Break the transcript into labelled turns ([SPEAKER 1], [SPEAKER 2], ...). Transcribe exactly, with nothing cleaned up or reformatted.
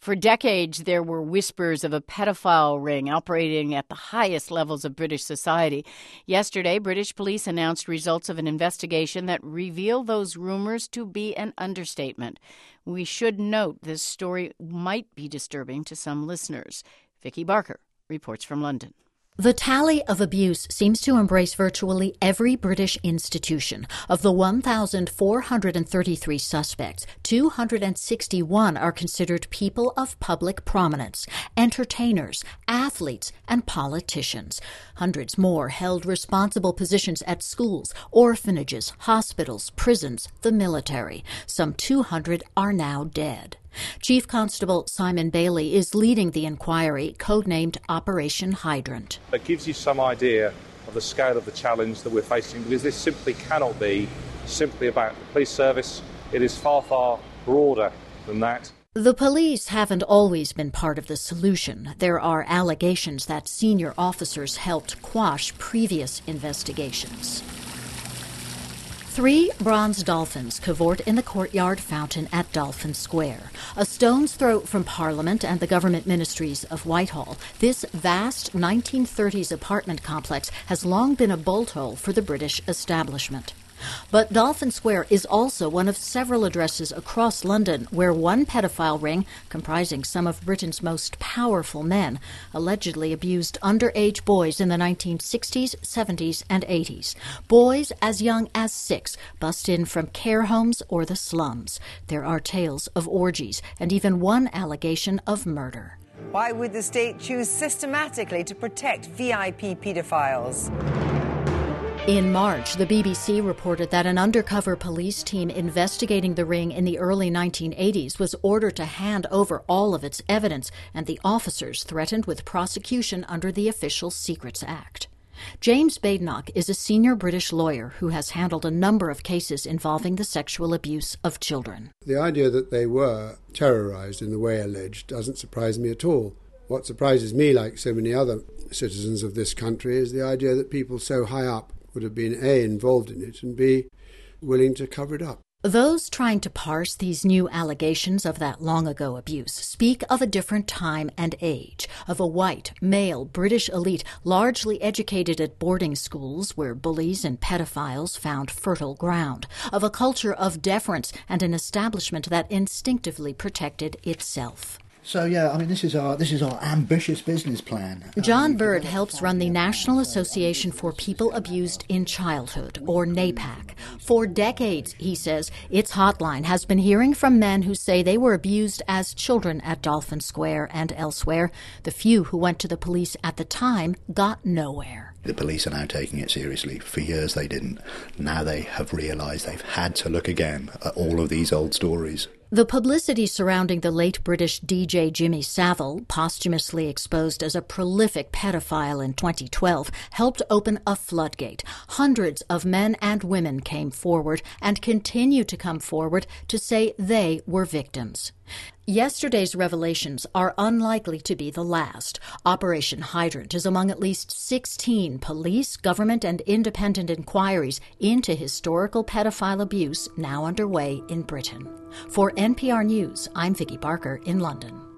[SPEAKER 1] For decades, there were whispers of a pedophile ring operating at the highest levels of British society. Yesterday, British police announced results of an investigation that reveal those rumors to be an understatement. We should note this story might be disturbing to some listeners. Vicky Barker reports from London.
[SPEAKER 2] The tally of abuse seems to embrace virtually every British institution. Of the one thousand four hundred thirty-three suspects, two hundred sixty-one are considered people of public prominence, entertainers, athletes, and politicians. Hundreds more held responsible positions at schools, orphanages, hospitals, prisons, the military. Some two hundred are now dead. Chief Constable Simon Bailey is leading the inquiry, codenamed Operation Hydrant.
[SPEAKER 3] It gives you some idea of the scale of the challenge that we're facing, because this simply cannot be simply about the police service. It is far, far broader than that.
[SPEAKER 2] The police haven't always been part of the solution. There are allegations that senior officers helped quash previous investigations. Three bronze dolphins cavort in the courtyard fountain at Dolphin Square. A stone's throw from Parliament and the government ministries of Whitehall, this vast nineteen thirties apartment complex has long been a bolt hole for the British establishment. But Dolphin Square is also one of several addresses across London where one pedophile ring, comprising some of Britain's most powerful men, allegedly abused underage boys in the nineteen sixties, seventies, and eighties. Boys as young as six bust in from care homes or the slums. There are tales of orgies and even one allegation of murder.
[SPEAKER 4] Why would the state choose systematically to protect V I P pedophiles?
[SPEAKER 2] In March, the B B C reported that an undercover police team investigating the ring in the early nineteen eighties was ordered to hand over all of its evidence, and the officers threatened with prosecution under the Official Secrets Act. James Badenoch is a senior British lawyer who has handled a number of cases involving the sexual abuse of children.
[SPEAKER 5] The idea that they were terrorised in the way alleged doesn't surprise me at all. What surprises me, like so many other citizens of this country, is the idea that people so high up would have been A, involved in it, and B, willing to cover it up.
[SPEAKER 2] Those trying to parse these new allegations of that long-ago abuse speak of a different time and age, of a white, male, British elite largely educated at boarding schools where bullies and pedophiles found fertile ground, of a culture of deference and an establishment that instinctively protected itself.
[SPEAKER 6] So, yeah, I mean, this is our this is our ambitious business plan.
[SPEAKER 2] John Bird helps run the National Association for People Abused in Childhood, or NAPAC. For decades, he says, its hotline has been hearing from men who say they were abused as children at Dolphin Square and elsewhere. The few who went to the police at the time got nowhere.
[SPEAKER 6] The police are now taking it seriously. For years they didn't. Now they have realised they've had to look again at all of these old stories.
[SPEAKER 2] The publicity surrounding the late British D J Jimmy Savile, posthumously exposed as a prolific pedophile in twenty twelve, helped open a floodgate. Hundreds of men and women came forward and continue to come forward to say they were victims. Yesterday's revelations are unlikely to be the last. Operation Hydrant is among at least sixteen police, government, and independent inquiries into historical pedophile abuse now underway in Britain. For N P R News, I'm Vicky Barker in London.